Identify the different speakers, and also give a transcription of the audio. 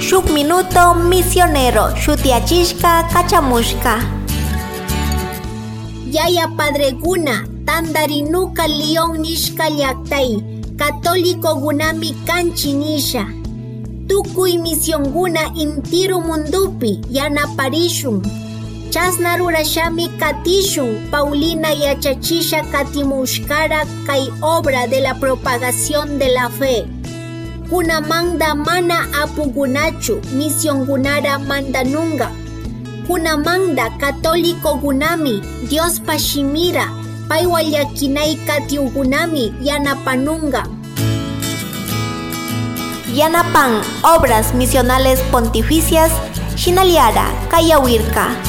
Speaker 1: Shuk minuto misionero shutiachishka kachamushka.
Speaker 2: Yaya padreguna tandarinuka León nishka llaktay católico gunami kanchi nisha. Tukuy misionguna intiru mundupi yanaparishun. Chasna rurashami katishun Paulina yachachisha katimushkara kay obra de la propagación de la fe. Kunamanda mana apugunachu misiongunara mandanunga. Kunamanda católico gunami Dios pashimira paiwallakinay katiugunami yanapanunga.
Speaker 1: Yanapan obras misionales pontificias Shinaliara Kayawirka.